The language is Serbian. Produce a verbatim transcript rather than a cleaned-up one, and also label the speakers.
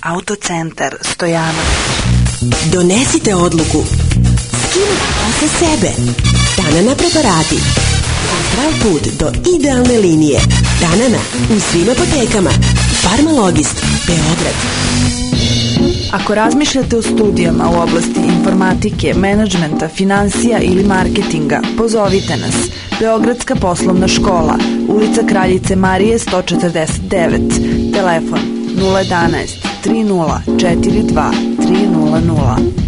Speaker 1: Autocentar Stojanović.
Speaker 2: Donesite odluku. Skinite posle sebe. Tanana preparati. Zdrav put do idealne linije. Tanana u svim apotekama. Farmalogist, Beograd.
Speaker 1: Ako razmišljate o studijama u oblasti informatike, menadžmenta, finansija ili marketinga, pozovite nas. Beogradska poslovna škola, ulica Kraljice Marije sto četrdeset devet, telefon nula jedan jedan tri nula četiri dva tri nula nula.